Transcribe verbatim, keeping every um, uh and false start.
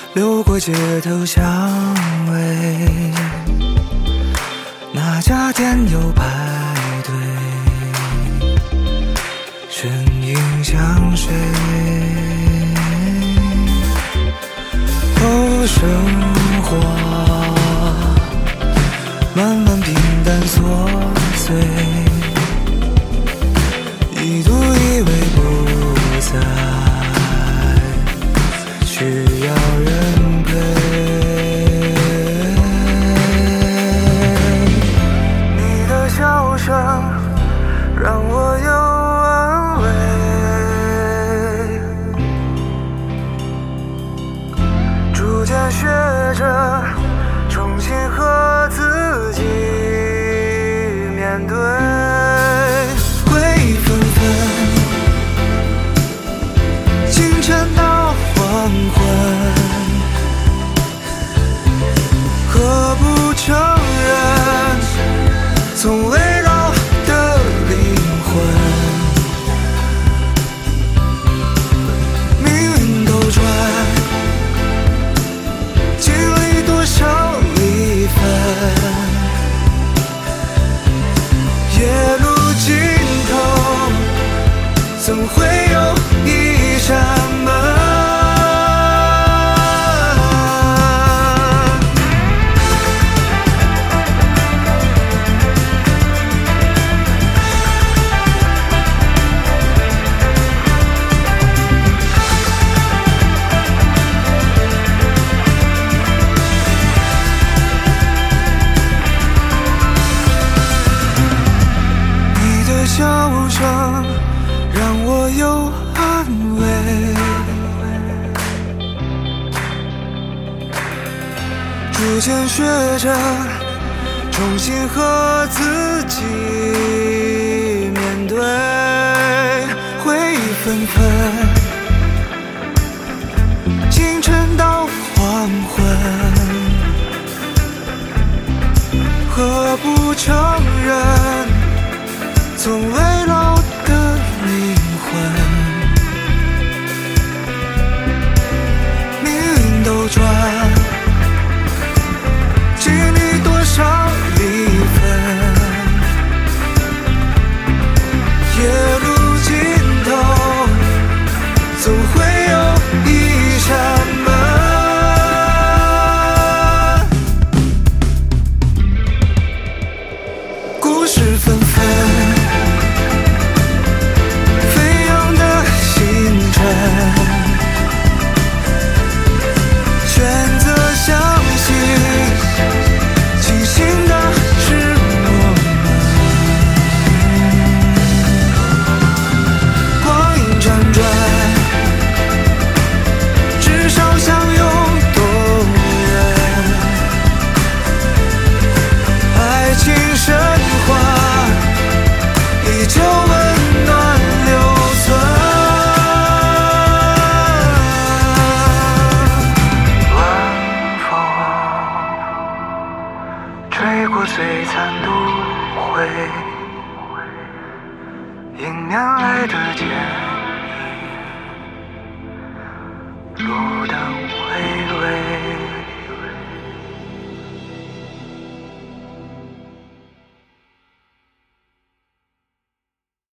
流过街头巷尾，哪家店有排队，身影相随。哦，生活慢慢平淡琐碎，一度以为不再需要人陪，你的笑声让我有安慰，逐渐学着重新和自己面对。回忆纷纷，清晨到黄昏，何不承认从围绕的灵魂，命运斗转，经历多少离分，夜路尽头总会有一扇门。笑声让我有安慰，逐渐学着重新和自己面对。回忆纷纷，清晨到黄昏，何不承认从围绕的灵魂，命运斗转，经历多少离分，夜路尽头总会有一扇门。故事纷纷，选择相信清醒的是我们，光阴辗转，至少相拥多远，爱情神话依旧温暖留存。吹过璀璨都会，迎面来的剪影，路灯